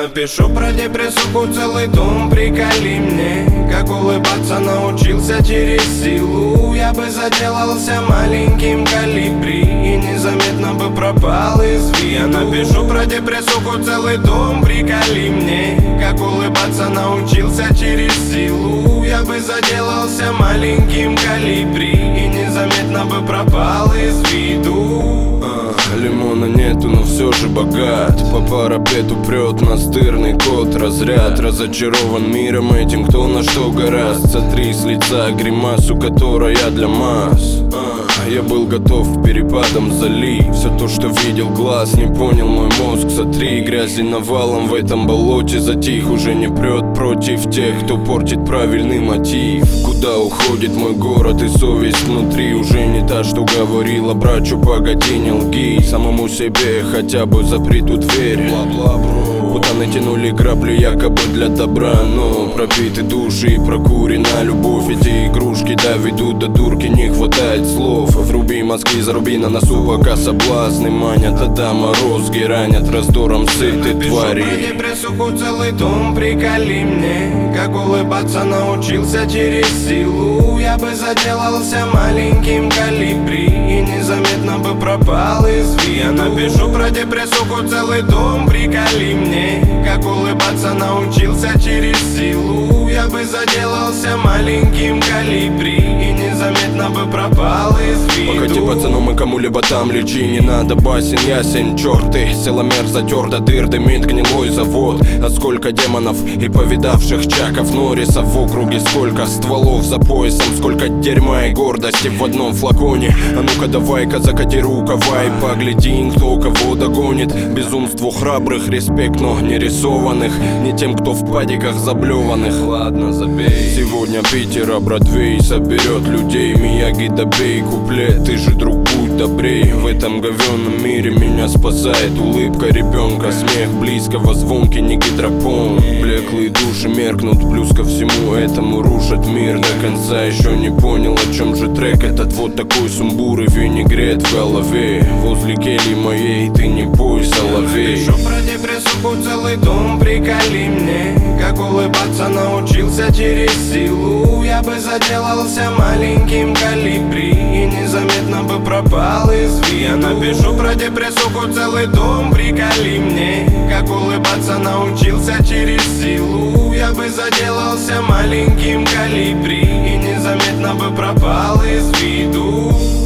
напишу про депрессуху целый том, приколи мне. Как улыбаться научился через силу. Я бы заделался маленьким колибри и незаметно бы пропал из виду. Я напишу про депрессуху целый том, приколи мне. Как улыбаться научился через силу. Я бы заделался маленьким колибри и незаметно бы пропал из виду. Лимона нету, но все же богат. По парапету прет настырный кот. Разряд разочарован миром этим, кто на что гораст. Сотри с лица гримасу, которая для масс. Я был готов перепадом залить все то, что видел глаз, не понял мой мозг. Сотри грязи навалом в этом болоте. Затих, уже не прет против тех, кто портит правильный мотив. Куда уходит мой город и совесть внутри? Уже не та, что говорила брачу, погоди, не лги. Самому себе хотя бы запри ту дверь. Путаны тянули грабли якобы для добра, но пробиты души и прокурена любовь. Эти игрушки доведут до дурки, не хватает слов. Вруби мозги, заруби на носу, пока соблазны манят. А да, морозги ранят раздором сытой твари. Про депрессуху целый том, приколи мне. Как улыбаться научился через силу. Я бы заделался маленьким колибри и незаметно бы пропал из виду. Я напишу про депрессуху целый том, приколи мне. Как улыбаться научился через силу. Я бы заделался маленьким колибри и незаметно бы пропал из виду. Погоди, пацаном, и кому-либо там лечи. Не надо басен, ясен, черты. Силомер затер до дыр, дымит гнилой завод. А сколько демонов и повидавших Чаков Норрисов в округе. Сколько стволов за поясом, сколько дерьма и гордости в одном флаконе. А ну-ка давай-ка закати рукава и погляди, кто кого догонит. Безумству храбрых респект, но не рисованных. Не тем, кто в падиках заблеванных. Ладно, забей. Сегодня Питер, а Бродвей соберет людей. Мияги, добей куплет, ты же, друг, будь добрей. В этом говенном мире меня спасает улыбка ребенка. Смех близкого, звонкий, не гидропон. Блеклые души меркнут, плюс ко всему этому рушат мир. До конца еще не понял, о чем же трек этот. Вот такой сумбур и винегрет в голове. Возле кельи моей ты не бой, соловей. Напишу про депрессуху целый том, приколи мне. Как улыбаться научился через силу. Я бы заделался маленьким колибри и незаметно бы пропал из виду. Я напишу про депрессуху целый том, приколи мне. Как улыбаться научился через силу. Я бы заделался маленьким колибри и незаметно бы пропал из виду.